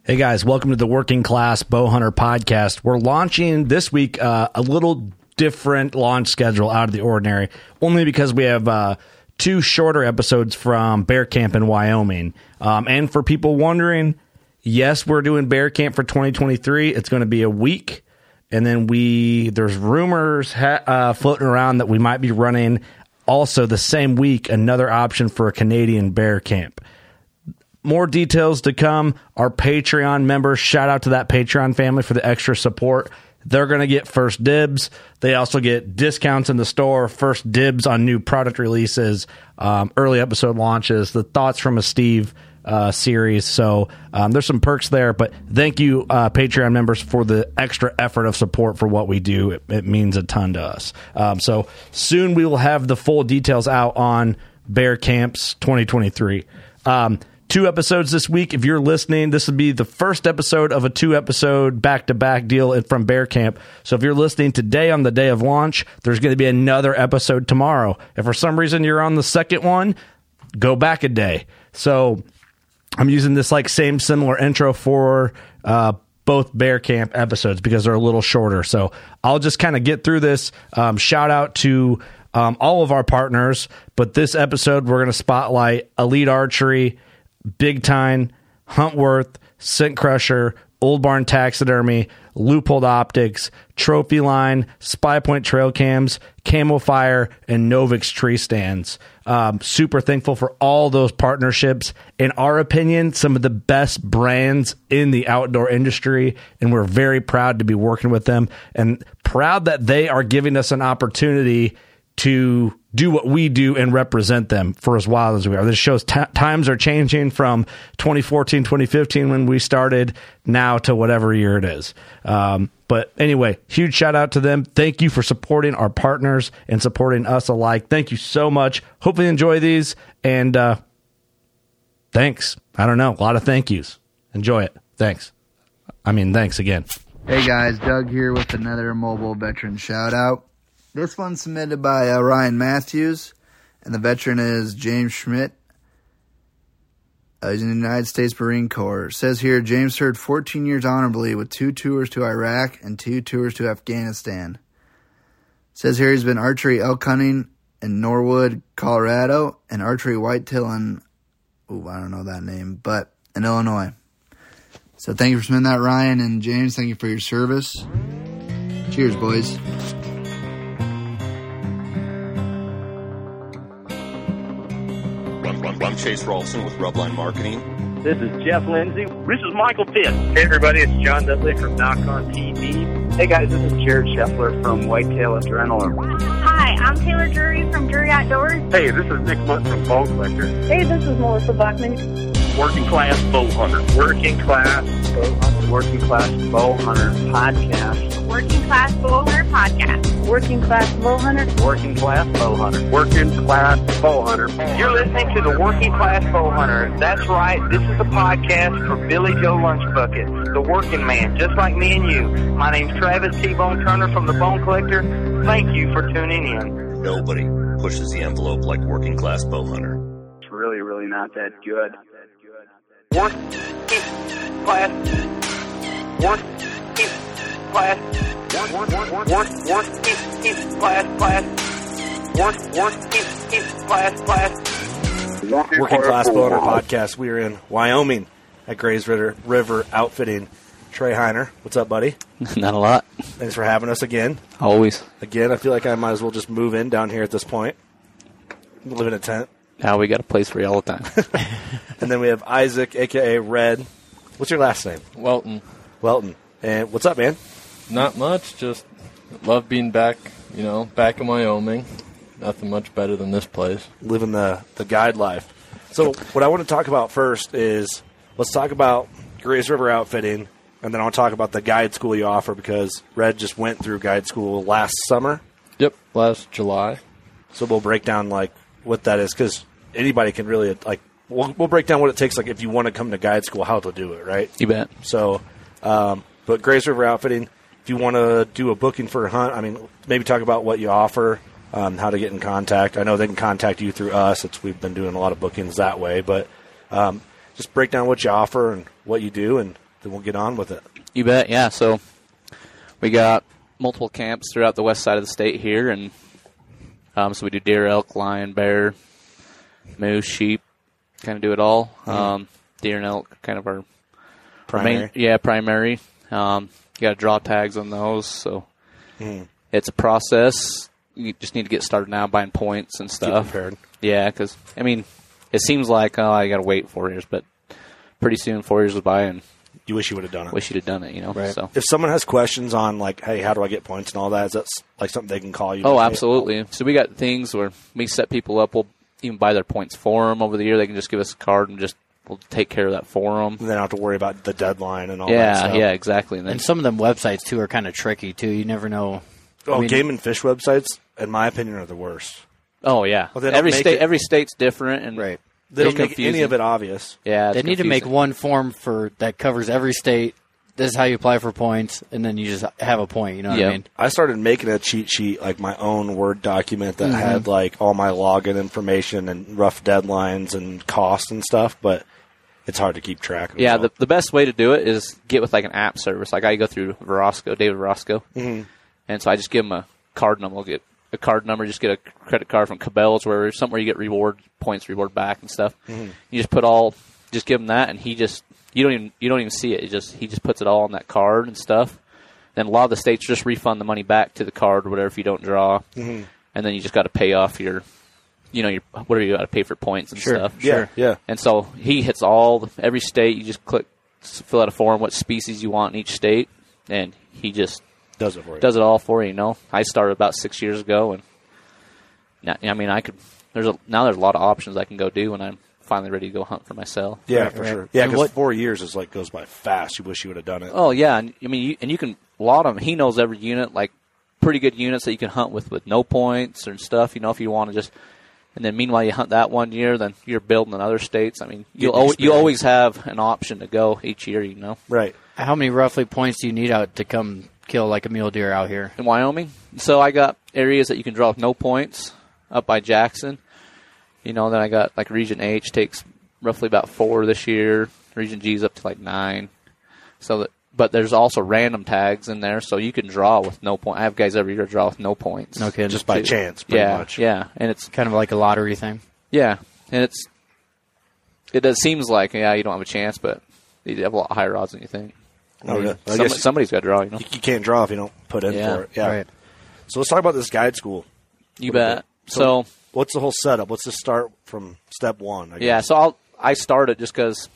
Hey guys, welcome to the Working Class Bowhunter podcast. We're launching this week a little different launch schedule out of the ordinary, only because we have two shorter episodes from Bear Camp in Wyoming. And for people wondering, yes, we're doing Bear Camp for 2023. It's going to be a week. And then there's rumors floating around that we might be running also the same week another option for a Canadian Bear Camp. More details to come. Our Patreon members, shout out to that Patreon family for the extra support. They're going to get first dibs. They also get discounts in the store, first dibs on new product releases, early episode launches, the Thoughts from a Steve series. So there's some perks there. But thank you, Patreon members, for the extra effort of support for what we do. It means a ton to us. So soon we will have the full details out on Bear Camps 2023. 2 episodes this week. If you're listening, this will be the first episode of a 2-episode back-to-back deal from Bear Camp. So if you're listening today on the day of launch, there's going to be another episode tomorrow. If for some reason you're on the second one, go back a day. So I'm using this same similar intro for both Bear Camp episodes because they're a little shorter. So I'll just kind of get through this. Shout out to all of our partners. But this episode, we're going to spotlight Elite Archery, Big Time, Huntworth, Scent Crusher, Old Barn Taxidermy, Loophole Optics, Trophy Line, Spy Point Trail Cams, Camo Fire, and Novix Tree Stands. Super thankful for all those partnerships. In our opinion, some of the best brands in the outdoor industry, and we're very proud to be working with them and proud that they are giving us an opportunity to do what we do and represent them for as wild as we are. This shows times are changing from 2014, 2015 when we started now to whatever year it is. But anyway, huge shout out to them. Thank you for supporting our partners and supporting us alike. Thank you so much. Hopefully you enjoy these. And thanks. I don't know. A lot of thank yous. Enjoy it. Thanks. Thanks again. Hey guys, Doug here with another Mobile Veteran shout out. This one's submitted by Ryan Matthews, and the veteran is James Schmidt. He's in the United States Marine Corps. It says here, James served 14 years honorably with 2 tours to Iraq and 2 tours to Afghanistan. It says here he's been archery elk hunting in Norwood, Colorado, and archery whitetail in, I don't know that name, but in Illinois. So thank you for submitting that, Ryan, and James, thank you for your service. Cheers, boys. I'm Chase Rolfson with Rubline Marketing. This is Jeff Lindsay. This is Michael Pitt. Hey everybody, it's John Dudley from Knock On TV. Hey guys, this is Jared Scheffler from Whitetail Adrenaline. Hi, I'm Taylor Drury from Drury Outdoors. Hey, this is Nick Munt from Bone Collector. Hey, this is Melissa Bachman. Working Class Bow Hunter. Working Class Bow Hunter. Working Class Bow Hunter Podcast. Working Class Bow Hunter Podcast. Working Class Bow Hunter. Working Class Bow Hunter. Working Class Bow Hunter. You're listening to the Working Class Bow Hunter. That's right. This is the podcast for Billy Joe Lunchbucket, the working man, just like me and you. My name's Travis T-Bone Turner from the Bone Collector. Thank you for tuning in. Nobody pushes the envelope like Working Class Bow Hunter. It's really, really not that good. Working Class. Working Class. Working Class Bowhunter Podcast. We are in Wyoming at Grays River Outfitting. Trey Heiner, what's up, buddy? Not a lot. Thanks for having us again. Always. Again, I feel like I might as well just move in down here at this point. Live in a tent. Now we got a place for you all the time. And then we have Isaac, a.k.a. Red. What's your last name? Welton. Welton. And what's up, man? Not much. Just love being back, back in Wyoming. Nothing much better than this place. Living the guide life. So what I want to talk about first is let's talk about Grays River Outfitting, and then I want to talk about the guide school you offer because Red just went through guide school last summer. Yep, last July. So we'll break down what that is because anybody can really we'll break down what it takes if you want to come to guide school, how to do it, right? You bet. So, but Grays River Outfitting, if you want to do a booking for a hunt, maybe talk about what you offer, how to get in contact. I know they can contact you through us. We've been doing a lot of bookings that way, but just break down what you offer and what you do and then we'll get on with it. You bet, yeah. So we got multiple camps throughout the west side of the state here, and so we do deer, elk, lion, bear, moose, sheep, kind of do it all. Deer and elk, kind of our Primary? primary. You got to draw tags on those, so it's a process. You just need to get started now buying points and stuff. Get prepared. Yeah, because, I mean, it seems like, I got to wait 4 years, but pretty soon 4 years goes by and You wish you would have done it. wish you'd have done it, Right. So. If someone has questions on, like, hey, how do I get points and all that, is that like something they can call you? Oh, Like, absolutely. So we got things where we set people up. We'll even buy their points for them over the year. They can just give us a card and we'll take care of that for them. And then I don't have to worry about the deadline and all that stuff. Yeah, exactly. And, then, And some of them websites, too, are kind of tricky, too. You never know. Oh, I mean, game and fish websites, in my opinion, are the worst. oh, yeah. Well, they don't every make state, it- every state's different. And Right. They don't it's make any confusing. of it obvious. Yeah, it's They need to make confusing. one form that covers every state. This is how you apply for points, and then you just have a point. You know what Yeah. I mean? I started making a cheat sheet, like my own Word document that had like all my login information and rough deadlines and costs and stuff, but it's hard to keep track of. Yeah, so. the best way to do it is get with like an app service. Like I go through Verosco, David Verosco, and so I just give them a card number. We'll get a card number, just get a credit card from Cabela's, where somewhere you get reward reward back and stuff. You just just give him that, and you don't even see it. He just puts it all on that card and stuff. Then a lot of the states just refund the money back to the card or whatever if you don't draw, and then you just got to pay off your whatever you got to pay for points and stuff. Yeah. And so he hits every state. You just fill out a form, what species you want in each state, and he just Does it for you. does it all for you. I started about 6 years ago, and now, I mean, there's a lot of options I can go do when I'm finally ready to go hunt for myself. Yeah, for sure. Yeah, And because what- 4 years goes by fast. You wish you would have done it. Oh yeah, and I mean, you can a lot of them. He knows every unit, like pretty good units that you can hunt with no points and stuff. If you want to just, and then meanwhile you hunt that 1 year, then you're building in other states. I mean, you always have an option to go each year. Right. How many roughly points do you need out to come kill like a mule deer out here? In Wyoming. So I got areas that you can draw with no points up by Jackson. Then I got like Region H takes roughly about 4 this year. Region G's up to like 9. But there's also random tags in there, so you can draw with no point. I have guys every year draw with no points. No kidding. Just by chance, pretty much. Yeah, and it's Kind of like a lottery thing. yeah, and it seems like you don't have a chance, but you have a lot higher odds than you think. Oh, yeah. I guess Somebody's got to draw. you can't draw if you don't put in Yeah, for it. Yeah. Right. So let's talk about this guide school. You little bet. bit. So What's the whole setup? Let's just start from step one. I yeah, guess. so I started just because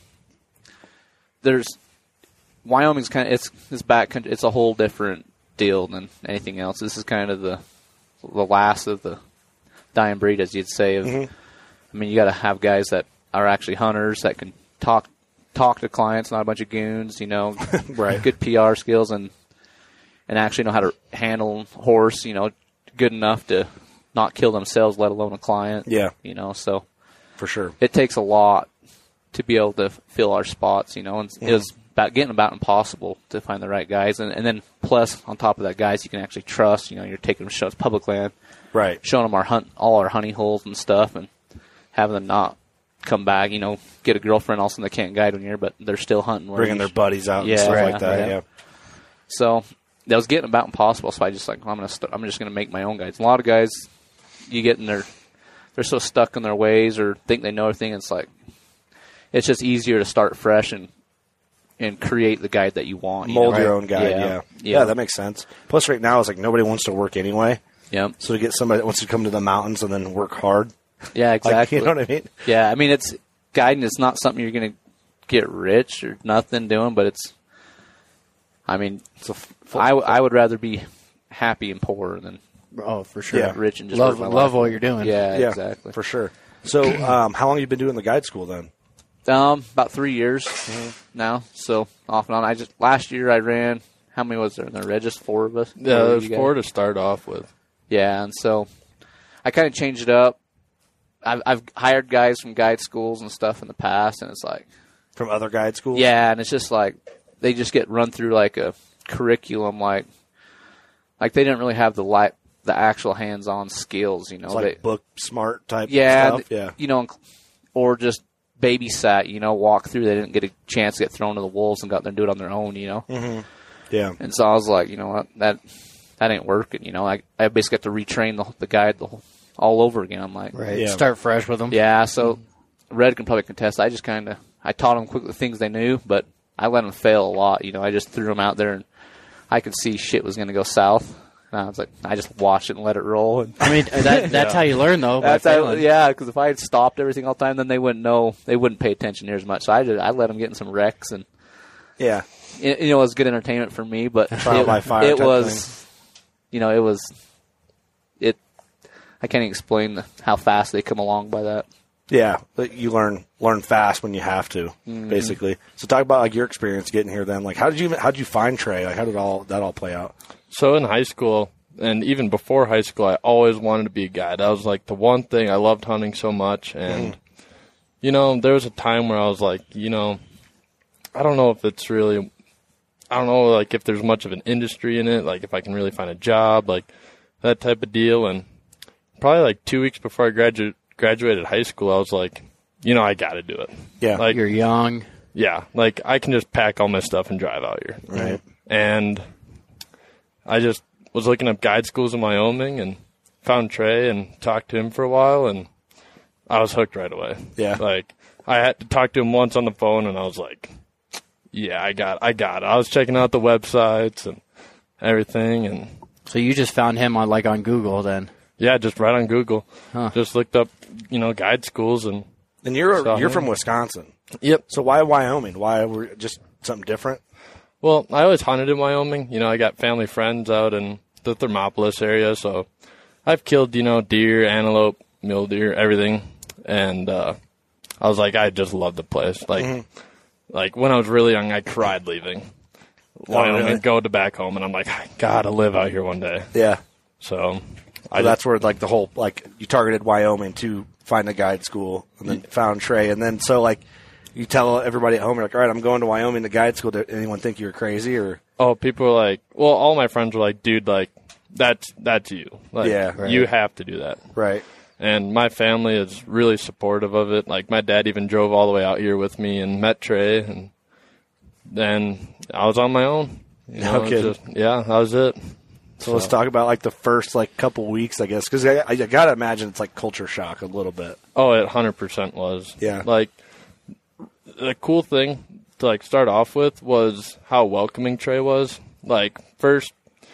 Wyoming's kind of it's backcountry. It's a whole different deal than anything else. This is kind of the last of the dying breed, as you'd say. I mean, you got to have guys that are actually hunters that can talk to clients, not a bunch of goons. Right. Good PR skills and actually know how to handle a horse. Good enough to not kill themselves, let alone a client. Yeah. So For sure. it takes a lot to be able to fill our spots, and it was about impossible to find the right guys, and then plus on top of that, guys you can actually trust. You're taking them to show us public land, Right. showing them all our honey holes and stuff, and having them not come back. Get a girlfriend, all of a sudden they can't guide one year, but they're still hunting. Bringing their buddies out and Yeah, stuff right, like that. right. Yeah. So that was getting about impossible. So I just I'm just gonna make my own guides. A lot of guys, you get in they're so stuck in their ways or think they know everything. It's just easier to start fresh and create the guide that you want. Mold your own guide. Yeah. That makes sense. Plus, right now, it's like nobody wants to work anyway. Yep. So to get somebody that wants to come to the mountains and then work hard, Yeah, exactly. you know what I mean? Yeah, I mean it's guiding. It's not something you're gonna get rich or nothing doing, but it's. I mean, I would rather be happy and poor than Oh, for sure. Yeah. rich and just Love work my life. what you're doing. Yeah, exactly. for sure. So, how long have you been doing the guide school then? About 3 years now. So off and on. Last year I ran. How many was there in there? Just 4 of us. Yeah, Four of there's you guys? 4 to start off with. Yeah, and so I kind of changed it up. I've hired guys from guide schools and stuff in the past, and it's like, From other guide schools? yeah, and it's just like they just get run through like a curriculum, like they didn't really have the actual hands-on skills, It's like book smart type yeah, stuff? Yeah. or just babysat, walk through. They didn't get a chance to get thrown to the wolves and got there and do it on their own, Mm-hmm. Yeah. And so I was like, you know what, that ain't working. I basically have to retrain the guide all over again. I'm like, Right. Yeah. Start fresh with them. yeah. So Red can probably contest. I just I taught them quickly the things they knew, but I let them fail a lot. I just threw them out there, and I could see shit was going to go south. And I was like, I just watched it and let it roll. And I mean, that's how you learn, though. By that's failing. because if I had stopped everything all the time, then they wouldn't know. They wouldn't pay attention near as much. So I let them get in some wrecks, and Yeah. it was good entertainment for me. But Trial by fire it type was, I can't even explain how fast they come along by that. Yeah, but you learn fast when you have to, basically. So talk about like your experience getting here. Then, like, how did you find Trey? Like, how did that all play out? So in high school, and even before high school, I always wanted to be a guide. That was like the one thing. I loved hunting so much, and there was a time where I was like, I don't know if it's really, I don't know, like if there's much of an industry in it, like if I can really find a job, like that type of deal. And probably like 2 weeks before I graduated high school, I was like, I got to do it. Yeah, like You're young. yeah, like I can just pack all my stuff and drive out here. Right. And I just was looking up guide schools in Wyoming and found Trey and talked to him for a while, and I was hooked right away. Yeah. Like I had to talk to him once on the phone, and I was like, yeah, I got it. I was checking out the websites and everything, and So you just found him on Google then. yeah, just right on Google. Huh. Just looked up, guide schools, and And you're him. from Wisconsin. yep. So why Wyoming? Why were just something different? Well, I always hunted in Wyoming. I got family friends out in the Thermopolis area, so I've killed, deer, antelope, mule deer, everything. And I was like, I just love the place. Like when I was really young, I cried leaving Wyoming, really? go to back home, and I'm like, I gotta live out here one day. Yeah. So That's where like the whole you targeted Wyoming to find a guide school, and then found Trey, and then so like you tell everybody at home, you're like, all right, I'm going to Wyoming to guide school. Did anyone think you were crazy or? Oh, people were like, well, all my friends were like, dude, like that's you. Like, Yeah, right. you have to do that. Right. And my family is really supportive of it. Like, my dad even drove all the way out here with me and met Trey, and then I was on my own. No kidding. That was it. So let's talk about like the first couple weeks, I guess, because I gotta imagine it's like culture shock a little bit. Oh, it 100% was. Yeah. Like, the cool thing to start off with was how welcoming Trey was. Like, first,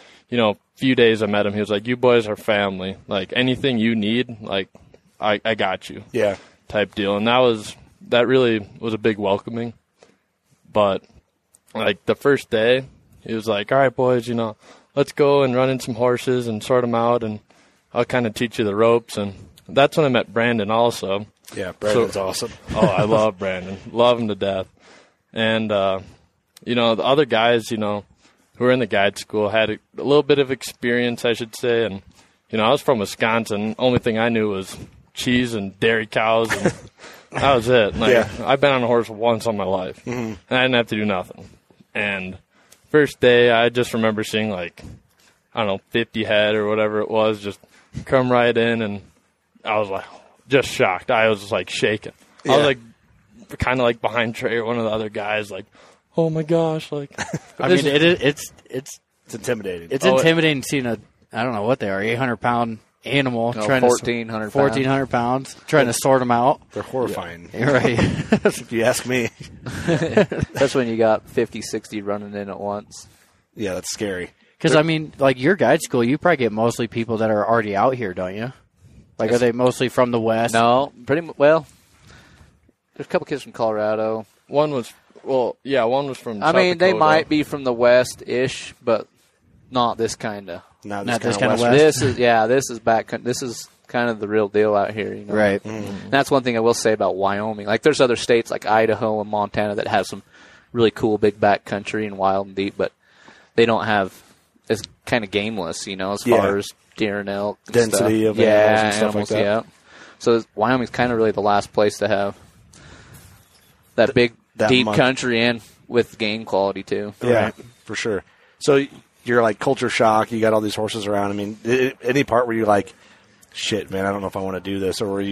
few days I met him, he was like, you boys are family. Like, anything you need, like, I got you. Yeah. Type deal. And that really was a big welcoming. But, like, the first day, he was like, all right, boys, let's go and run in some horses and sort them out, and I'll kind of teach you the ropes. And that's when I met Brandon also. Yeah, Brandon's awesome. Oh, I love Brandon. Love him to death. And, the other guys, who were in the guide school had a little bit of experience, I should say. And, I was from Wisconsin. Only thing I knew was cheese and dairy cows. And that was it. Like, Yeah. I've been on a horse once in my life. Mm-hmm. And I didn't have to do nothing. And first day, I just remember seeing, 50 head or whatever it was, just come right in. And I was just shocked. I was shaking. Yeah. I was kind of behind Trey or one of the other guys, oh my gosh, I mean, it's intimidating. It's intimidating seeing I don't know what they are, 800-pound animal trying 1,400 to 1,400 pounds trying to sort them out. They're horrifying. Yeah. Right. If you ask me. That's when you got 50, 60 running in at once. Yeah, that's scary. Because I mean, your guide school, you probably get mostly people that are already out here, don't you? Are they mostly from the West? No, pretty much. Well, there's a couple kids from Colorado. One was from I South mean, they Dakota. might be from the West-ish, but not this kind of. Not Not this this kind of kinda West. West. This is back. This is kind of the real deal out here, Right. And that's one thing I will say about Wyoming. There's other states like Idaho and Montana that have some really cool big back country and wild and deep, but they don't have. It's kind of gameless, as far as deer and elk and Density stuff. of animals and stuff like that. Yeah. So Wyoming's kind of really the last place to have that big, that deep month. country and with game quality too. Yeah, for sure. So you're culture shock. You got all these horses around. I mean, any part where you're like, shit, man, I don't know if I want to do this, or were you just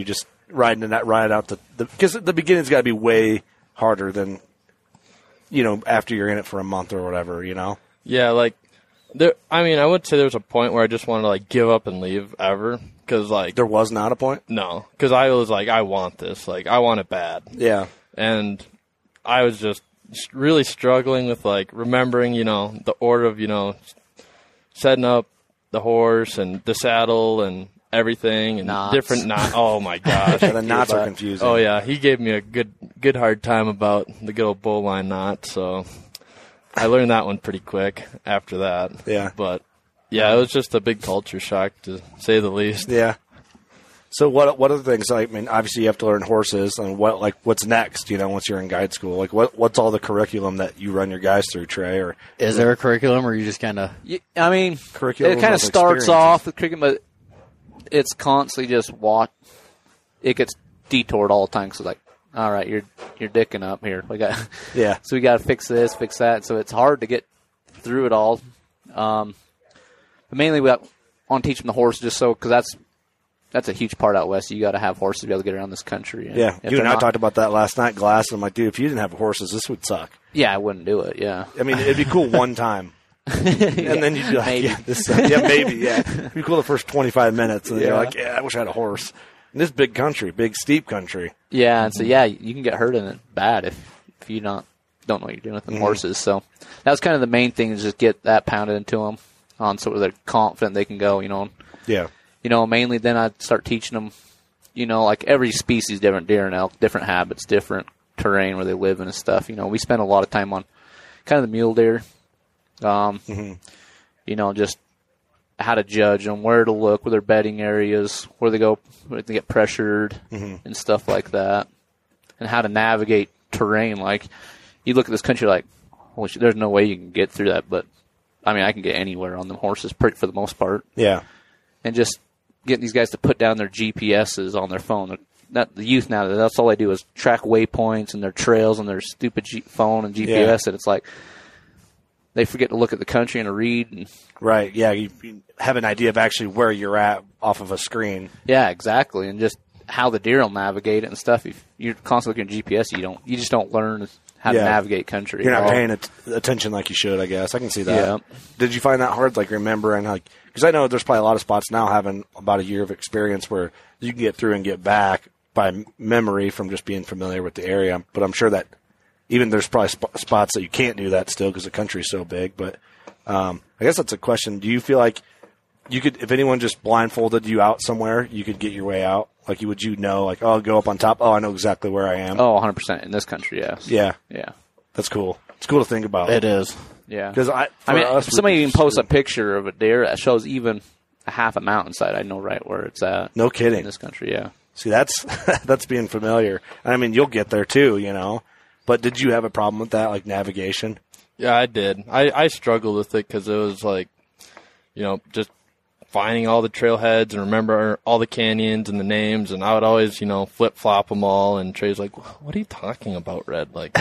riding out because the beginning's got to be way harder than, after you're in it for a month or whatever, Yeah, like, I would say there was a point where I just wanted to, like, give up and leave ever. Because, like... There was not a point? No. Because I was like, I want this. Like, I want it bad. Yeah. And I was just really struggling with, like, remembering, the order of, setting up the horse and the saddle and everything and knots. Different knots. Oh, my gosh. The knots are confusing. Oh, yeah. He gave me a good hard time about the good old bowline knot, so... I learned that one pretty quick after that. Yeah. But, yeah, it was just a big culture shock, to say the least. Yeah. So what other things? Obviously you have to learn horses, and what's next? Once you're in guide school, like what's all the curriculum that you run your guys through, Trey? Or is there a curriculum, or you just kind of? Curriculum. It kind of starts off with curriculum, but it's constantly just it gets detoured all the time. So like, all right, you're dicking up here. We got So we got to fix this, fix that. So it's hard to get through it all. But mainly we want to teach them the horse just because that's a huge part out west. You got to have horses to be able to get around this country. And yeah, you and I talked about that last night, Glass. And I'm like, dude, if you didn't have horses, this would suck. Yeah, I wouldn't do it. Yeah, it'd be cool one time, and then you'd be like, maybe. Maybe. It'd be cool the first 25 minutes, and you're like, I wish I had a horse. And this big country, big steep country. Yeah, and so you can get hurt in it bad if you don't know what you're doing with them horses. So that was kind of the main thing, is just get that pounded into them on so they're confident they can go. Yeah. Mainly then I'd start teaching them, like every species, different deer and elk, different habits, different terrain where they live in and stuff. We spend a lot of time on kind of the mule deer, just how to judge them, where to look, where their bedding areas, where they go, where they get pressured and stuff like that, and how to navigate terrain. Like, you look at this country like, well, there's no way you can get through that, but, I can get anywhere on them horses for the most part. Yeah. And just getting these guys to put down their GPSs on their phone. The youth now, that's all they do is track waypoints and their trails on their stupid phone and GPS, and it's like they forget to look at the country and to read. And, right, yeah, you have an idea of actually where you're at off of a screen. Yeah, exactly, and just how the deer will navigate it and stuff. If you're constantly looking at GPS, you just don't learn how to navigate country. You're not paying attention like you should, I guess. I can see that. Yeah. Did you find that hard, like remembering, because I know there's probably a lot of spots now having about a year of experience where you can get through and get back by memory from just being familiar with the area. But I'm sure that even there's probably spots that you can't do that still because the country's so big. But I guess that's a question. Do you feel like you could, if anyone just blindfolded you out somewhere, you could get your way out? Like, would you know, like, I'll go up on top. Oh, I know exactly where I am. Oh, 100% in this country, yes. Yeah. Yeah. That's cool. It's cool to think about. It is. Yeah. Because if somebody even posts a picture of a deer that shows even a half a mountainside, I know right where it's at. No kidding. In this country, yeah. See, that's being familiar. You'll get there too, But did you have a problem with that, like navigation? Yeah, I did. I struggled with it because it was like, just finding all the trailheads and remember all the canyons and the names, and I would always, flip-flop them all, and Trey's like, what are you talking about, Red? Like,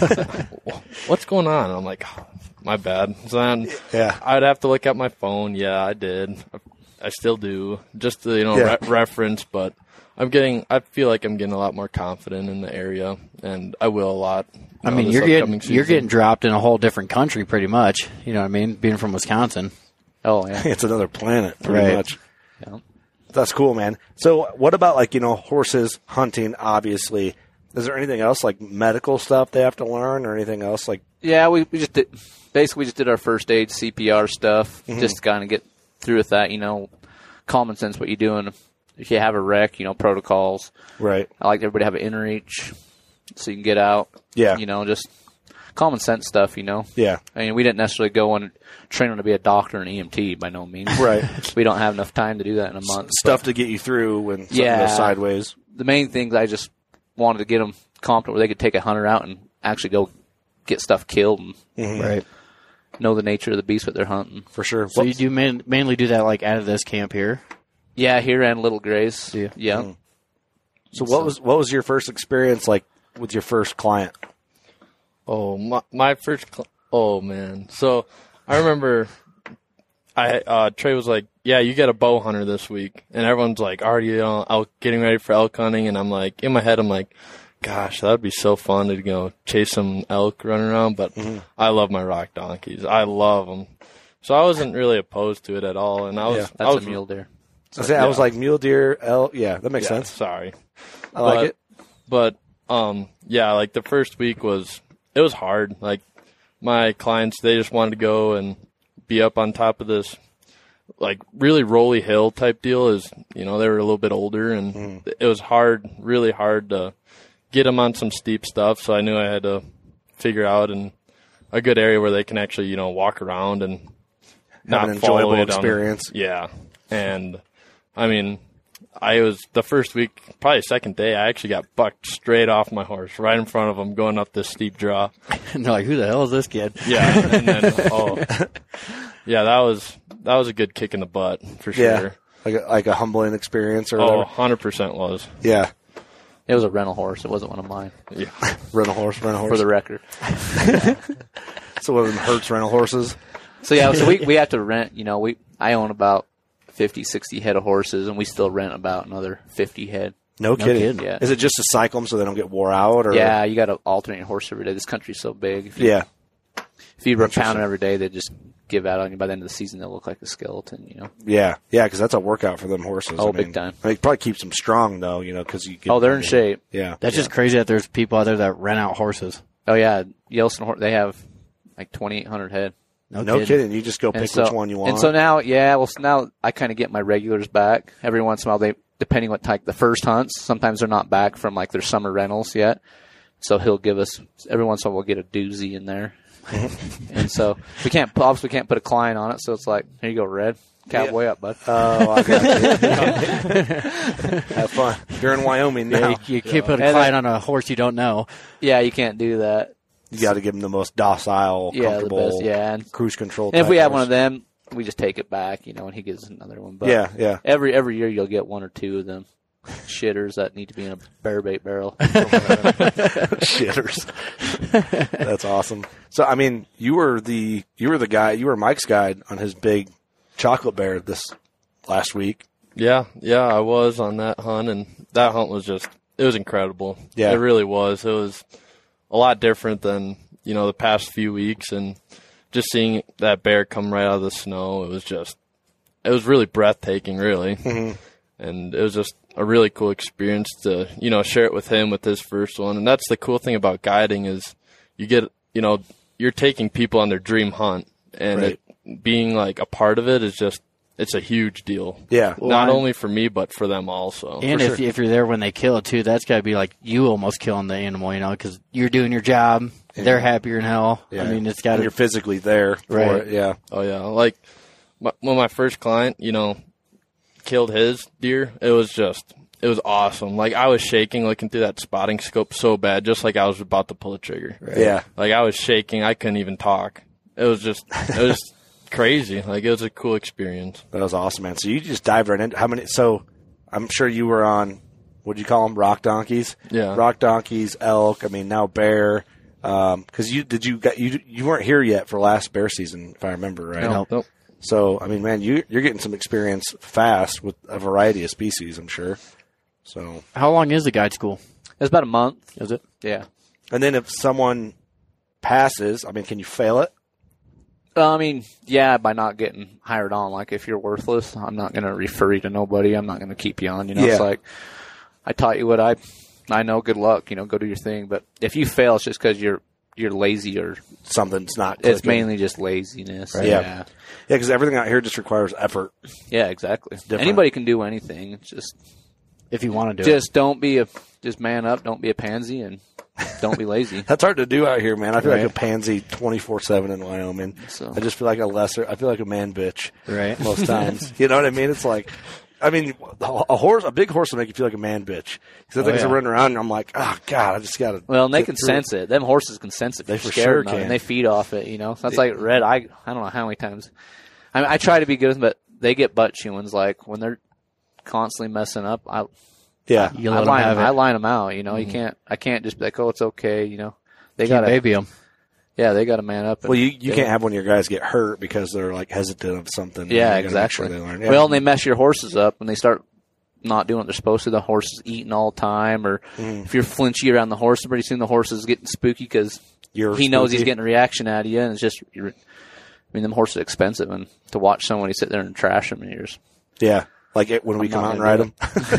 what's going on? And I'm like, oh, my bad. So then I'd have to look at my phone. Yeah, I did. I still do. Just to, reference, but I feel like I'm getting a lot more confident in the area, and I will a lot. You're getting dropped in a whole different country pretty much. You know what I mean? Being from Wisconsin. Oh, yeah. It's another planet, pretty much. Yeah. That's cool, man. So what about, horses, hunting, obviously? Is there anything else, like medical stuff they have to learn or anything else? Yeah, we just did our first aid CPR stuff, just to kind of get through with that, common sense what you're doing. If you have a wreck, protocols. Right. I like everybody to have an inReach so you can get out. Yeah. Just common sense stuff, Yeah. We didn't necessarily go and train them to be a doctor and EMT by no means. Right. We don't have enough time to do that in a month. Stuff to get you through when something goes sideways. The main thing I just wanted to get them competent where they could take a hunter out and actually go get stuff killed and right. know the nature of the beast that they're hunting. For sure. So you do mainly do that out of this camp here? Yeah, here and Little Grays. Yeah. Yeah. So what was your first experience like with your first client? Oh, my first oh, man. So I remember Trey was like, yeah, you get a bow hunter this week. And everyone's like already out getting ready for elk hunting. And I'm like, in my head, I'm like, gosh, that would be so fun to chase some elk running around. But I love my rock donkeys. I love them. So I wasn't really opposed to it at all. And that's a mule deer. I was like mule deer, elk. Yeah, that makes sense. Sorry. I like it. But, like the first week it was hard. Like my clients, they just wanted to go and be up on top of this, like really rolly hill type deal they were a little bit older and it was really hard to get them on some steep stuff. So I knew I had to figure out a good area where they can actually, walk around and have an enjoyable experience. Yeah. And I mean, I was the first week, probably second day, I actually got bucked straight off my horse right in front of them going up this steep draw. And they're like, who the hell is this kid? Yeah. And then, that was a good kick in the butt for sure. Like a humbling experience or whatever. 100% was. Yeah. It was a rental horse. It wasn't one of mine. Yeah. rental horse. For the record. So one of them Hertz rental horses. So we have to rent, I own about 50, 60 head of horses, and we still rent about another 50 head. No kidding. Yeah. Is it just to cycle them so they don't get wore out? Or? Yeah, you got to alternate horse every day. This country's so big. If you pound them every day, they just give out on you. By the end of the season, they'll look like a skeleton, Yeah, because that's a workout for them horses. Big time. It probably keeps them strong, though, because you get... Oh, they're in shape. Yeah. That's just crazy that there's people out there that rent out horses. Oh, yeah. Yellowstone, they have like 2,800 head. No kidding. You just go pick which one you want. And so now, now I kind of get my regulars back. Every once in a while, depending what type, the first hunts, sometimes they're not back from like their summer rentals yet. So he'll give us, every once in a while we'll get a doozy in there. And so we can't put a client on it. So it's like, here you go, Red. Cowboy up, bud. Oh, I got you. Have fun. You're in Wyoming now. Yeah, you can't put a client on a horse you don't know. Yeah, you can't do that. You got to give them the most docile, comfortable, the best, and cruise control. And if we have horse. one of them, we just take it back, and he gives us another one. But yeah. Every year you'll get one or two of them shitters that need to be in a bear bait barrel. Shitters. That's awesome. So I mean, you were Mike's guide on his big chocolate bear this last week. Yeah, I was on that hunt, and that hunt was it was incredible. Yeah, it really was. It was a lot different than, the past few weeks, and just seeing that bear come right out of the snow, it was really breathtaking, really. Mm-hmm. And it was just a really cool experience to, share it with him with his first one. And that's the cool thing about guiding is you get, you're taking people on their dream hunt, and right. Being like a part of it is it's a huge deal. Yeah. Not only for me, but for them also. And if you're there when they kill it, too, that's got to be like you almost killing the animal, because you're doing your job. Yeah. They're happier than hell. Yeah. I mean, it's got to... You're physically there for it, yeah. Oh, yeah. Like, when my first client, killed his deer, it was awesome. Like, I was shaking looking through that spotting scope so bad, just like I was about to pull a trigger. Right. Yeah. Like, I was shaking. I couldn't even talk. It was crazy. Like, it was a cool experience. That was awesome, man. So you just dived right into so I'm sure you were on, what do you call them, rock donkeys? Yeah. Rock donkeys, elk, now bear. Because you weren't here yet for last bear season, if I remember right. Nope. So, man, you're getting some experience fast with a variety of species, I'm sure. So, how long is the guide school? It's about a month. Is it? Yeah. And then if someone passes, can you fail it? By not getting hired on. Like, if you're worthless, I'm not going to refer you to nobody. I'm not going to keep you on. It's like, I taught you what I know. Good luck. Go do your thing. But if you fail, it's just because you're lazy or something's not clicking. It's mainly just laziness. Right? Yeah, because everything out here just requires effort. Yeah, exactly. Anybody can do anything. It's just if you want to do it. Just man up. Don't be a pansy and don't be lazy. That's hard to do out here, man. I feel like a pansy 24/7 in Wyoming. So. I just feel like I feel like a man bitch. Right. Most times. You know what I mean? It's like, a big horse will make you feel like a man bitch. Because I think I run around and I'm like, oh, God, I just got to. Well, and they can sense it. Them horses can sense it. They're scared enough, and they feed off it, That's like Red. I don't know how many times. I try to be good with them, but they get butt chewings. Like, when they're constantly messing up, I line them out, Mm-hmm. I can't just be like, oh, it's okay, They got to baby them. Yeah, they got to man up. Well, you can't have one of your guys get hurt because they're like hesitant of something. Yeah, You gotta make exactly. sure they learn. Yeah. Well, and they mess your horses up when they start not doing what they're supposed to. The horse is eating all the time, or if you're flinchy around the horse, pretty soon the horse is getting spooky because he knows he's getting a reaction out of you, and it's just. I mean, them horses are expensive, and to watch somebody sit there and trash them, yeah. Like when we come out and ride them.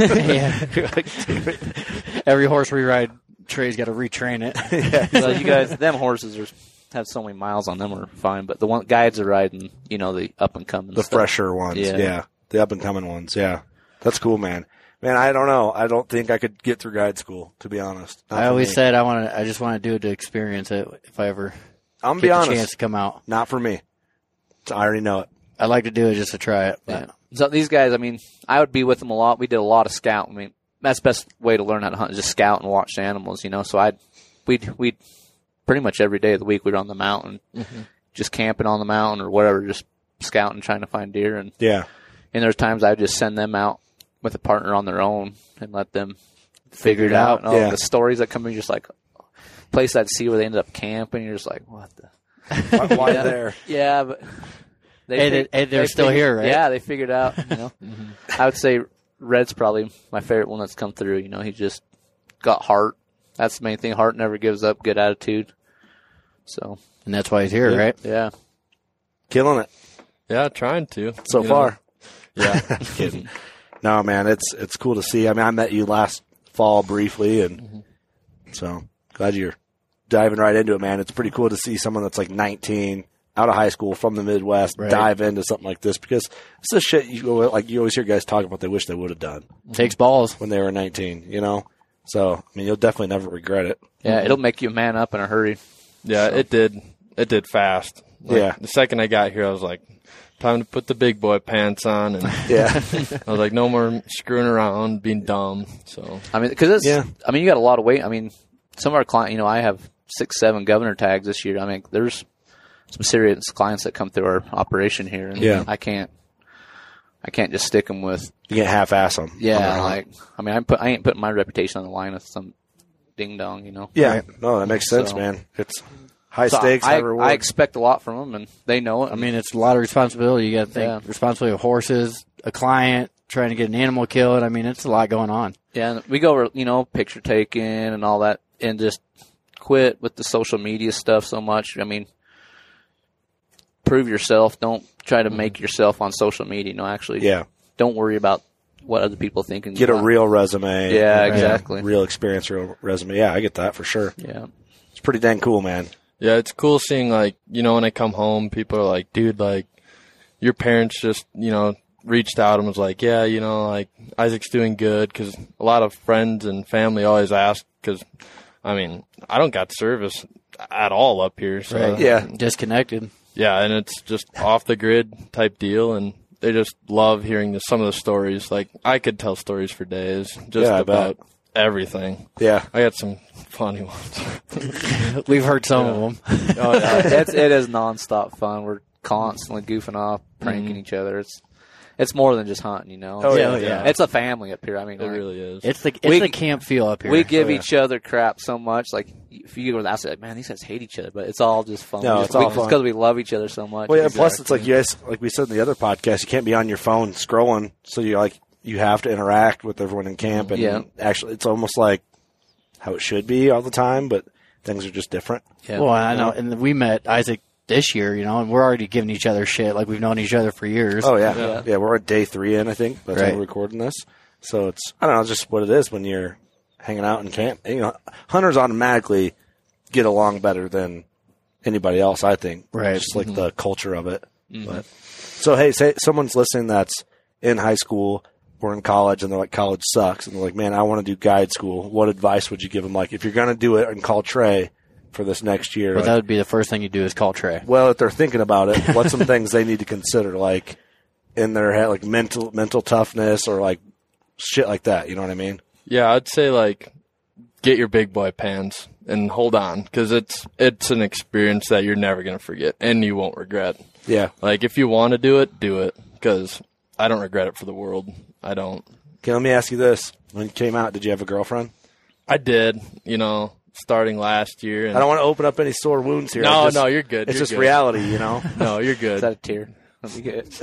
Every horse we ride, Trey's got to retrain it. Well, you guys, them horses have so many miles on them are fine, but the guides are riding, the up and coming, the fresher ones, yeah, the up and coming ones, yeah. That's cool, man. Man, I don't know. I don't think I could get through guide school, to be honest. I always said I just want to do it to experience it. If I ever I'm get be the honest, chance to come out, not for me. I already know it. I'd like to do it just to try it. But. Yeah. So these guys, I mean, I would be with them a lot. We did a lot of scouting. I mean, that's the best way to learn how to hunt is just scout and watch the animals, So we'd pretty much every day of the week we were on the mountain, just camping on the mountain or whatever, just scouting, trying to find deer. And there's times I'd just send them out with a partner on their own and let them figure it out. And the stories that come in, just like place I'd see where they ended up camping. You're just like, what the? Why there? Yeah, but they're still here, right? Yeah, they figured out. I would say Red's probably my favorite one that's come through. He just got heart. That's the main thing. Heart never gives up. Good attitude. So, and that's why he's here, right? Yeah, killing it. Yeah, trying to so far. Yeah, kidding. No, man, it's cool to see. I mean, I met you last fall briefly, and so glad you're diving right into it, man. It's pretty cool to see someone that's like 19, out of high school, from the Midwest, dive into something like this, because it's the shit you always hear guys talking about they wish they would have done. Takes balls when they were 19, So, I mean, you'll definitely never regret it. Yeah, it'll make you man up in a hurry. Yeah, so. It did. It did fast. Yeah. The second I got here, I was like, time to put the big boy pants on, and I was like, no more screwing around, being dumb. So I mean, because I mean, you got a lot of weight. I mean, some of our clients, I have 6-7 governor tags this year. I mean, there's some serious clients that come through our operation here, and I can't just stick them with. You can't half-ass them. Yeah, I ain't putting my reputation on the line with some ding dong, Yeah, right? No, that makes sense, man. It's high stakes, high reward. I expect a lot from them, and they know it. I mean, it's a lot of responsibility. You got to think responsibility of horses, a client, trying to get an animal killed. I mean, it's a lot going on. Yeah, and we go over, picture taking and all that, and just quit with the social media stuff so much. I mean, prove yourself. Don't try to make yourself on social media. Actually, don't worry about what other people think. And get a real resume. Yeah, exactly. Real experience, real resume. Yeah, I get that for sure. Yeah. It's pretty dang cool, man. Yeah, it's cool seeing, like, when I come home, people are like, dude, like, your parents just, reached out and was like, yeah, like, Isaac's doing good, because a lot of friends and family always ask, because, I mean, I don't got service at all up here. So, right. Yeah. Disconnected. Yeah, and it's just off the grid type deal, and they just love hearing some of the stories. Like, I could tell stories for days just about everything. Yeah. I got some funny ones. We've heard some of them. Oh, yeah. It is nonstop fun. We're constantly goofing off, pranking each other. It's more than just hunting, Oh, yeah. It's a family up here. I mean, it really is. It's the camp feel up here. We give each other crap so much. Like, if you go to the house, like, man, these guys hate each other, but it's all just fun. No, it's all fun. because we love each other so much. Well, yeah, plus it's like you guys, like we said in the other podcast, you can't be on your phone scrolling, so you have to interact with everyone in camp, and actually, it's almost like how it should be all the time, but things are just different. Yeah. Well, I know, and we met Isaac this year, and we're already giving each other shit like we've known each other for years. Oh yeah. We're at day 3 in, I think, by the time we're recording this. So it's just what it is when you're hanging out in camp. Hunters automatically get along better than anybody else, I think. Right. Just like the culture of it. But so hey, say someone's listening that's in high school or in college, and they're like, college sucks, and they're like, man, I want to do guide school. What advice would you give them? Like, if you're going to do it, and call Trey for this next year. But that would be the first thing you do is call Trey. Well, if they're thinking about it, what's some things they need to consider, like in their head, like mental toughness or like shit like that? You know what I mean? Yeah, I'd say like get your big boy pants and hold on, because it's an experience that you're never going to forget and you won't regret. Yeah. Like if you want to do it, because I don't regret it for the world. I don't. Okay, let me ask you this. When you came out, did you have a girlfriend? I did, starting last year. And I don't want to open up any sore wounds here. No, you're good. It's You're just good. reality, you know. No, you're good. Is that a tear? Let me get it.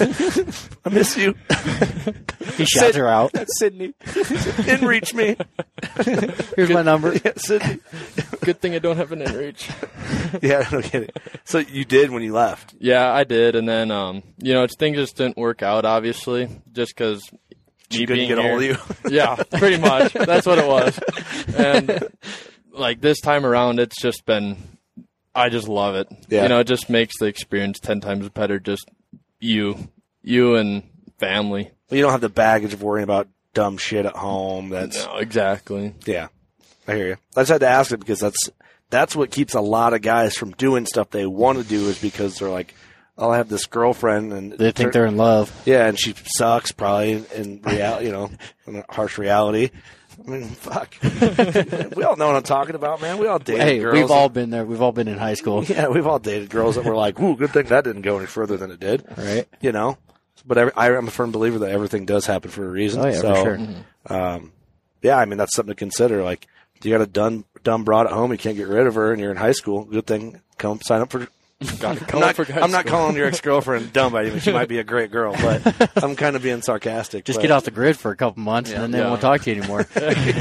I miss you. He shouts her out. Sydney. In reach me. Here's my number. Yeah, Sydney. Good thing I don't have an in-reach. Yeah, no kidding. So you did when you left. Yeah, I did, and then things just didn't work out. Obviously, just because She couldn't get a hold of you. Yeah, pretty much. That's what it was. And like this time around, it's just been. I just love it. Yeah. It just makes the experience 10 times better. Just you and family. You don't have the baggage of worrying about dumb shit at home. No, exactly. Yeah, I hear you. I just had to ask it because that's what keeps a lot of guys from doing stuff they want to do, is because they're like, "I'll have this girlfriend," and They think they're in love. Yeah, and she sucks probably in reality, in a harsh reality. I mean, fuck. We all know what I'm talking about, man. We all dated Hey, girls. we've all been there. We've all been in high school. Yeah, we've all dated girls that were like, "Ooh, good thing that didn't go any further than it did." Right. But I'm a firm believer that everything does happen for a reason. Oh, yeah, so, for sure. Yeah, I mean, that's something to consider. Like, you got a dumb broad at home, you can't get rid of her, and you're in high school. Good thing, come sign up for. I'm not calling your ex-girlfriend dumb by you. She might be a great girl, but I'm kind of being sarcastic. Just get off the grid for a couple months, and then they won't talk to you anymore.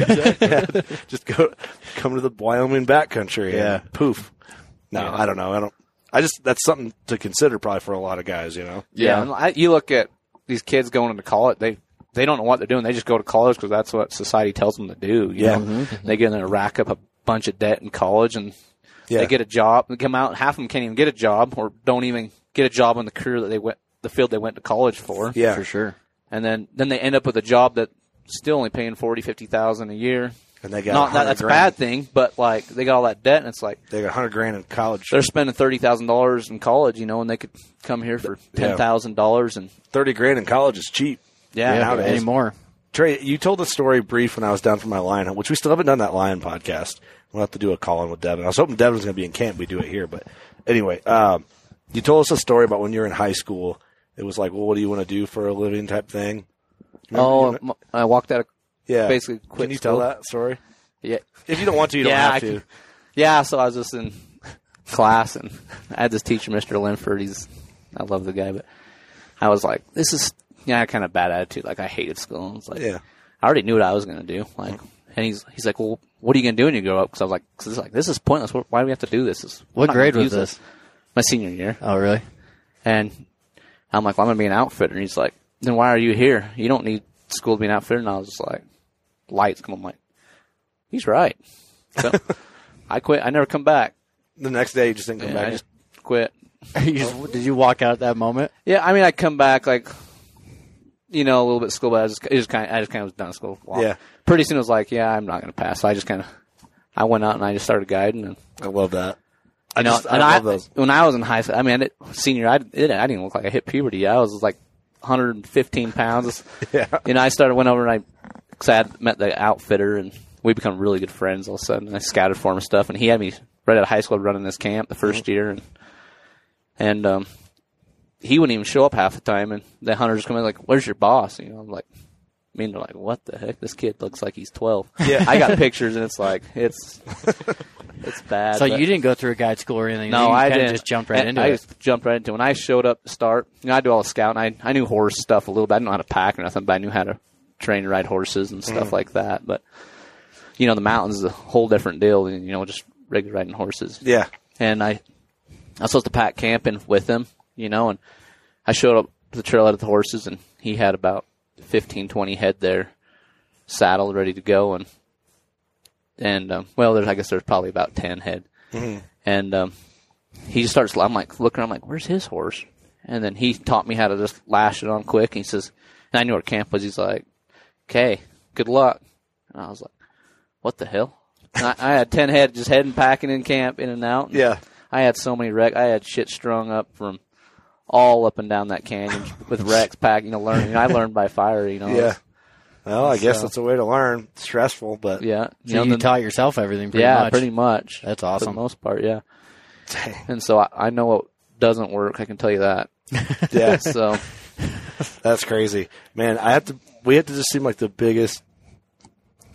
Just come to the Wyoming backcountry. Yeah. And poof. No, I don't know. That's something to consider probably for a lot of guys, Yeah. And you look at these kids going into college, they don't know what they're doing. They just go to college because that's what society tells them to do. You know? They get in there and rack up a bunch of debt in college, and they get a job. They come out, and half of them can't even get a job, or don't even get a job in the career that the field they went to college for. Yeah, for sure. And then they end up with a job that's still only paying $40,000-$50,000 a year. And they got that's a bad thing, but like they got all that debt, and it's like they got $100,000 in college. They're spending $30,000 in college, and they could come here for $10,000 and $30,000 in college is cheap. nowadays. Anymore. Trey, you told the story brief when I was down for my lion, which we still haven't done that lion podcast. We'll have to do a call-in with Devin. I was hoping Devin was going to be in camp. We do it here, but anyway, you told us a story about when you were in high school. It was like, well, what do you want to do for a living type thing? I walked out of basically quit. Can you tell that story? Yeah. If you don't want to, you don't have to. Yeah, so I was just in class, and I had this teacher, Mr. Linford. I love the guy, but I was like, this is, I had kind of bad attitude. Like, I hated school. And it's like, I already knew what I was going to do. Like, and he's like, well, what are you going to do when you grow up? Because I was like, this is pointless. Why do we have to do this? What grade was this? My senior year. Oh, really? And I'm like, well, I'm going to be an outfitter. And he's like, then why are you here? You don't need school to be an outfitter. And I was just like, lights come on. I'm like, he's right. So I quit. I never come back. The next day, you just didn't come back. I just quit. Did you walk out at that moment? Yeah, I mean, I come back like, a little bit of school, but I just kind of was done school. Yeah. Pretty soon, I was like, I'm not going to pass. So I just I went out and I just started guiding. And I love that. I love those. When I was in high school, I mean, senior, I didn't look like I hit puberty. I was like 115 pounds. Yeah. Went over and because I had met the outfitter, and we become really good friends all of a sudden. And I scouted for him and stuff, and he had me right out of high school running this camp the first year, and he wouldn't even show up half the time, and the hunters come in like, "Where's your boss?" I'm like, they're like, "What the heck? This kid looks like he's 12." Yeah. I got pictures, and it's like it's bad. So you didn't go through a guide school or anything? No, I didn't. Just jumped right into it. I just jumped right into it. When I showed up to start, I do all the scouting. I knew horse stuff a little bit. I didn't know how to pack or nothing, but I knew how to train to ride horses and stuff like that. But the mountains is a whole different deal than just regular riding horses. Yeah. And I was supposed to pack camping with him, and I showed up to the trailhead of the horses, and he had about 15, 20 head there, saddled, ready to go, and I guess there's probably about 10 head, and he just starts. I'm like looking, I'm like, where's his horse? And then he taught me how to just lash it on quick. And he says, and I knew where camp was. He's like, okay, good luck. And I was like, what the hell? And I had 10 head just heading, packing in camp, in and out. Yeah. I had so many wrecks. I had shit strung up from all up and down that canyon with wrecks packing, learning. I learned by fire, Yeah. Well, I guess that's a way to learn. It's stressful, but yeah. So you taught yourself everything pretty much. Yeah, pretty much. That's awesome. For the most part, yeah. And so I know what doesn't work. I can tell you that. Yeah. So that's crazy, man. We had to just seem like the biggest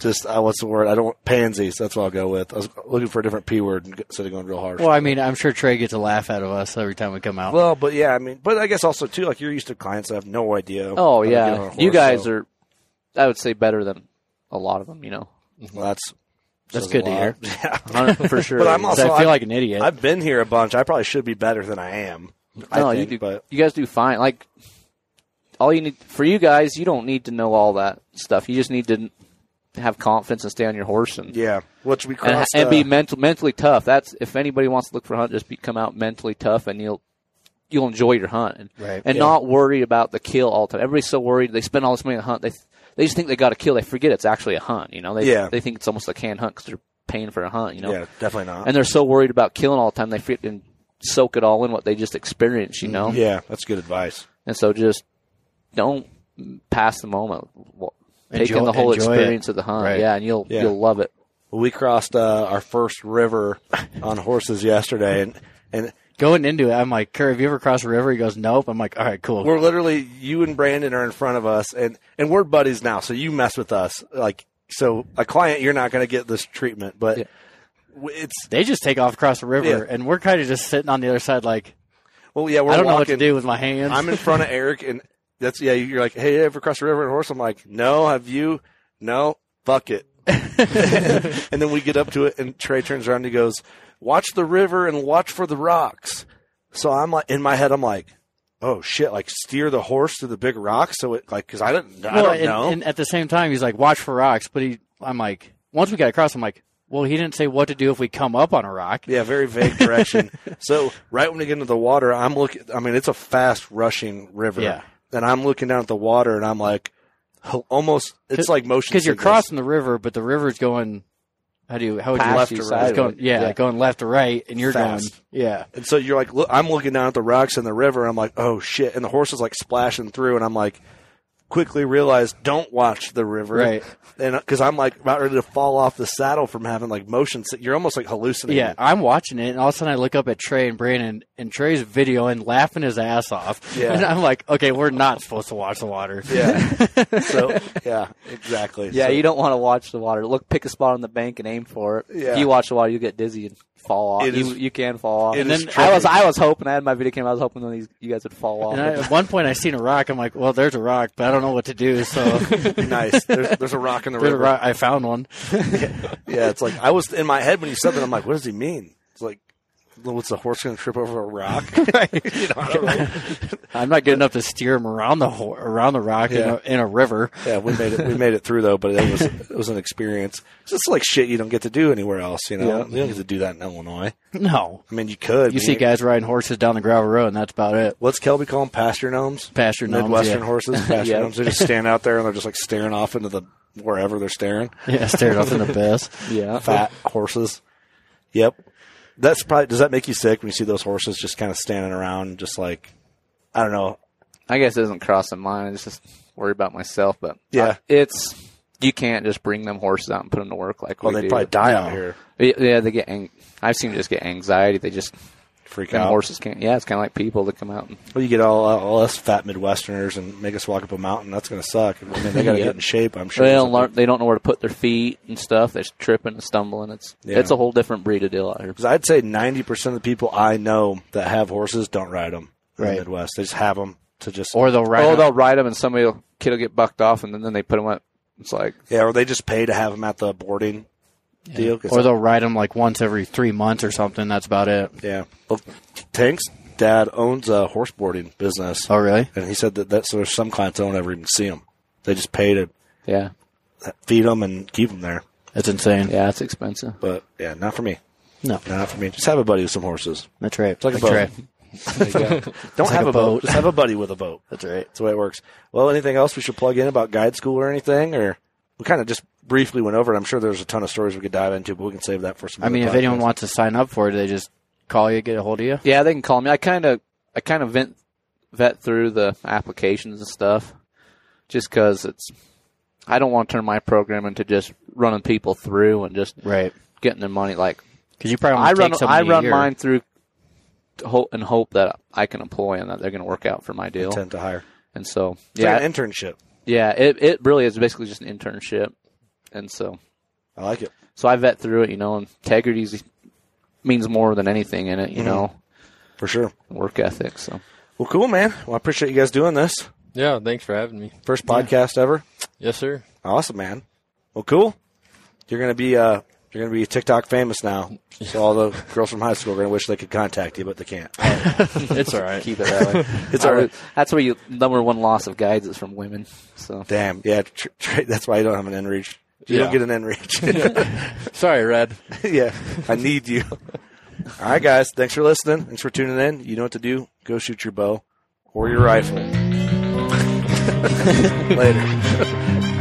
Just what's the word? I don't pansies. That's what I'll go with. I was looking for a different P word instead of going real harsh. Well, I mean, I'm sure Trey gets a laugh out of us every time we come out. Well, but yeah, I mean, but I guess also too, like you're used to clients that have no idea. Oh how to get on a yeah, horse, you guys so- are, I would say, better than a lot of them. You know, Well, that's That's says good a to lot. hear. Yeah. for sure. But I'm 'Cause also I feel like an idiot. I've been here a bunch. I probably should be better than I am. No, I think, you do. but You guys do fine. Like all you need for you guys, you don't need to know all that stuff. You just need to have confidence and stay on your horse and yeah, which we crossed and be mentally tough. That's if anybody wants to look for a hunt, just come out mentally tough, and you'll enjoy your hunt, Right. and not worry about the kill all the time. Everybody's so worried. They spend all this money on the hunt. They just think they got a kill. They forget it's actually a hunt. You know, they think it's almost a canned hunt because they're paying for a hunt. You know, yeah, definitely not. and they're so worried about killing all the time. They forget and soak it all in what they just experienced. You know, yeah, that's good advice. and so just don't pass the moment. Take in the whole enjoy experience it. of the hunt. Right. Yeah, and you'll love it. We crossed our first river on horses yesterday, and Going into it, I'm like, Kerr, have you ever crossed a river? He goes, nope. I'm like, all right, cool. we're literally, you and Brandon are in front of us, and we're buddies now, so you mess with us. Like, so a client, you're not going to get this treatment, but Yeah. it's, They just take off across the river, Yeah. and we're kind of just sitting on the other side like, well, yeah, we're I don't know what walking. to do with my hands. I'm in front of Eric, and that's, yeah, you're like, hey, you ever cross the river on a horse? I'm like, no, have you? No, fuck it. And then we get up to it, and Trey turns around and he goes, watch the river and watch for the rocks. So I'm like, in my head, I'm like, oh shit, like steer the horse to the big rocks. So it, like, cause I don't know. And at the same time, he's like, watch for rocks. But I'm like, once we got across, I'm like, well, he didn't say what to do if we come up on a rock. Yeah, very vague direction. So right when we get into the water, I'm looking, I mean, it's a fast rushing river. Yeah. And I'm looking down at the water and I'm like, almost, it's like motion Because you're sickness. crossing the river, but the river's going, how would you Past you it's sideways. going, Yeah. going left to right, and you're Fast. going, yeah. And so you're like, look, I'm looking down at the rocks in the river. And I'm like, oh shit. And the horse is like splashing through. And I'm like, quickly realize, don't watch the river. Right. And because I'm like about ready to fall off the saddle from having like motion. You're almost like hallucinating. Yeah, I'm watching it, and all of a sudden I look up at Trey and Brandon, and Trey's videoing, laughing his ass off. Yeah. And I'm like, okay, we're not supposed to watch the water. Yeah. So, yeah, exactly. Yeah, So- you don't want to watch the water. Look, pick a spot on the bank and aim for it. Yeah. If you watch the water, you get dizzy and fall off. It is- You can fall off. it And is then tricky. I was hoping, I had my video camera, I was hoping that you guys would fall off. And at one point I seen a rock. I'm like, well, there's a rock, but I don't know what to do. So Nice. There's a rock in the there's a river. rock. I found one. Yeah, it's like I was in my head when you said that. I'm like, what does he mean? It's like, what's the horse going to trip over a rock? You know, I don't know. I'm not good enough to steer him around the rock Yeah. in a river. Yeah, we made it through though, but it was an experience. It's just like shit you don't get to do anywhere else. You know, Yeah. you don't get to do that in Illinois. No, I mean, you could. you see guys riding horses down the gravel road, and that's about it. What's Kelby call them? Pasture gnomes. Pasture gnomes, Midwestern yeah. horses. Pasture Yeah. gnomes. They just stand out there and they're just like staring off into the wherever they're staring. Yeah, staring off in the abyss. yeah. Fat horses. Yep. That's probably. Does that make you sick when you see those horses just kind of standing around, just like, I don't know. I guess it doesn't cross my mind. It's just worry about myself. But Yeah. you can't just bring them horses out and put them to work like Well, we they do. probably die out here. Yeah, they get. I've seen them just get anxiety. They just Freak them out. horses can't. Yeah, it's kind of like people that come out and Well, you get all us fat Midwesterners and make us walk up a mountain. That's going to suck. I mean, they got to Yeah. get in shape. I'm sure. they don't learn. They don't know where to put their feet and stuff. They're just tripping and stumbling. It's a whole different breed of deal out here. Because I'd say 90% of the people I know that have horses don't ride them in Right. the Midwest. They just have them to just Or they'll ride. They'll ride them and kid will get bucked off and then they put them up. It's like or they just pay to have them at the boarding deal. 'Cause Or they'll ride them like once every 3 months or something. That's about it. yeah. Well, Tank's dad owns a horse boarding business. Oh, really? And he said that so there's some clients that don't ever even see them. They just pay to yeah, feed them and keep them there. That's insane. yeah, it's expensive. But yeah, not for me. No, Not for me. Just have a buddy with some horses. that's right. like a That's boat. right. There you go. Don't have like a a boat. boat. Just have a buddy with a boat. That's right. That's the way it works. Well, anything else we should plug in about guide school or anything? Or we kind of just briefly went over it. I'm sure there's a ton of stories we could dive into, but we can save that for some I other mean, if podcasts. anyone wants to sign up for it, they just call you, get a hold of you. Yeah, they can call me. I kind of vet through the applications and stuff, just because I don't want to turn my program into just running people through and just Right. getting their money. Like Because you probably I want to take somebody a run year. mine through and hope that I can employ and that they're going to work out for my deal. Tend to hire. And so It's like an internship. yeah, it really is basically just an internship. And so I like it. So I vet through it, you know, and integrity means more than anything in it, you know. For sure. Work ethic, so. Well, cool, man. Well, I appreciate you guys doing this. Yeah, thanks for having me. First podcast ever? Yes, sir. Awesome, man. Well, cool. You're gonna be TikTok famous now. So all the girls from high school are gonna wish they could contact you, but they can't. It's all right. Keep it that way. It's all right. That's where number one loss of guides is from women. So damn, yeah. That's why you don't have an inReach. You don't get an inReach. Sorry, Red. Yeah, I need you. All right, guys. Thanks for listening. Thanks for tuning in. You know what to do. Go shoot your bow or your rifle. Later.